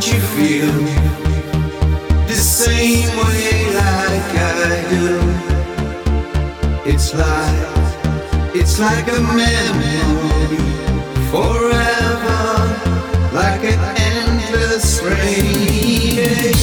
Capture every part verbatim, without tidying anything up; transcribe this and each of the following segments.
Don't you feel the same way like I do? It's like, it's like a memory forever, like an endless rainy day.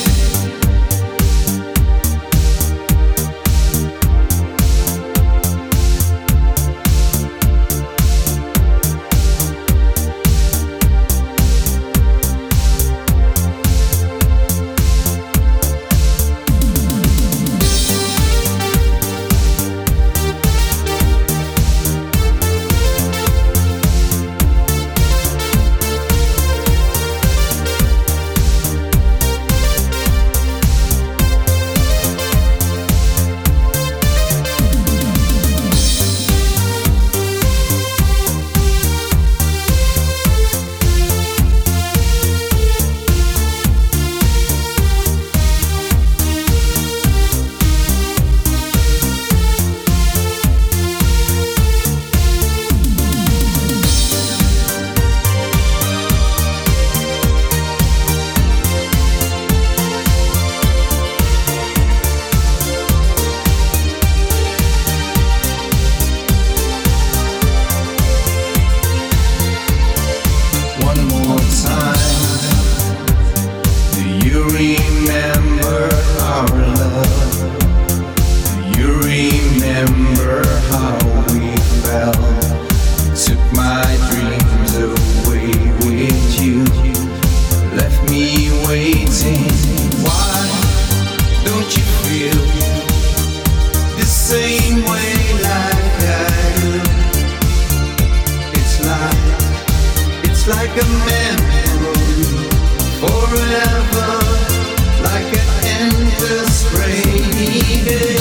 Remember our love. Do you remember how we felt? Took my dreams away with you, left me waiting. Why don't you feel the same way like I do? It's like, it's like a memory forever, like an endless rainy day.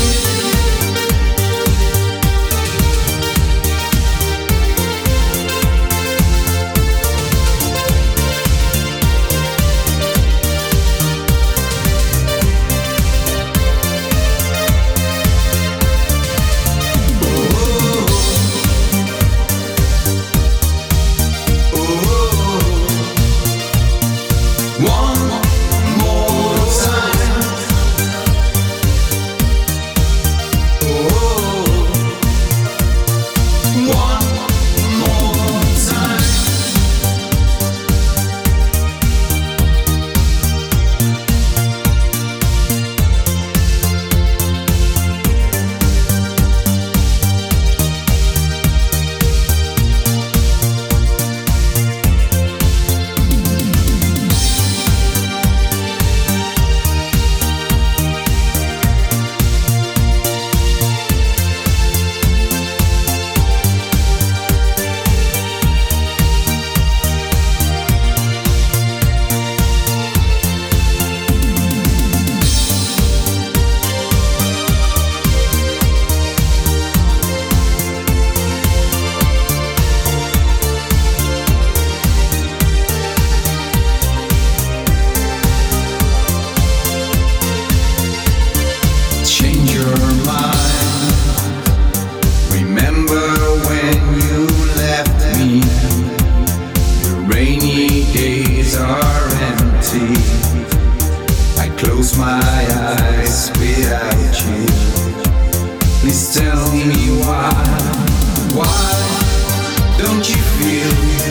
Close my eyes without you. Please tell me why. Why don't you feel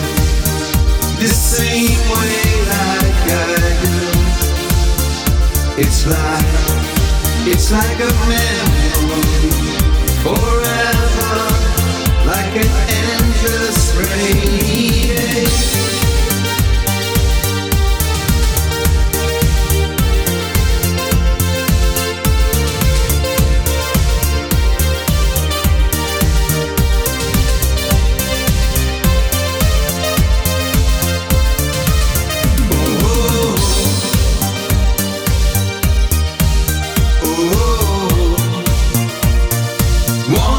the same way like I do? It's like, it's like a memory forever, like an endless rainy day. One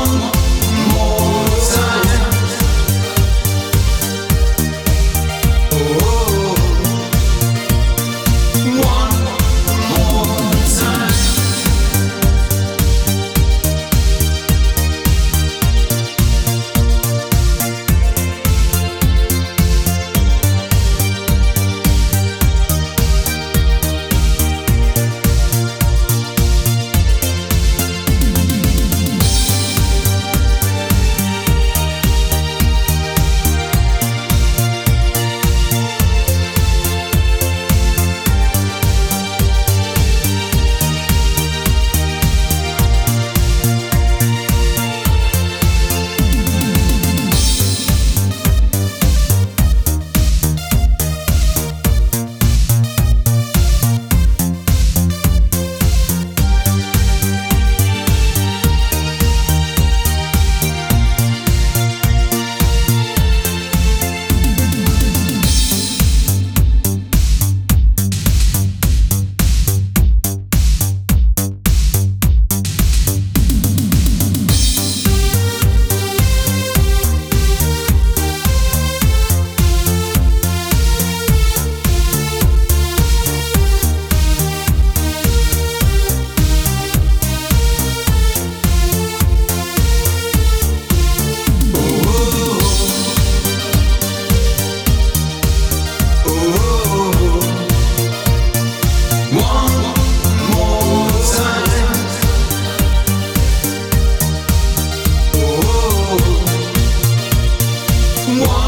One